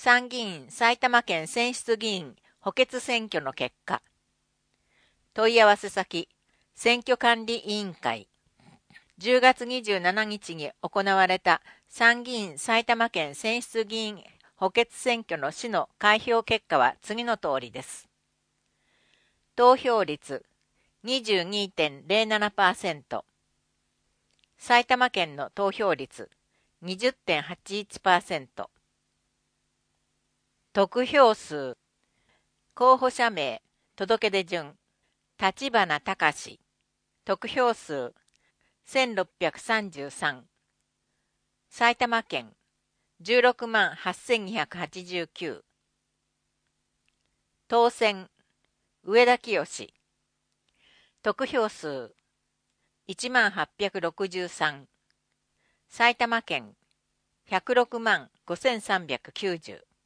参議院埼玉県選出議員補欠選挙の結果。問い合わせ先、選挙管理委員会。10月27日に行われた参議院埼玉県選出議員補欠選挙の市の開票結果は次の通りです。投票率 22.07%。埼玉県の投票率 20.81%。得票数。候補者名、届出順、立花孝。得票数、1633。埼玉県、168,289。当選、上田清。得票数、1863。埼玉県、106万5,390。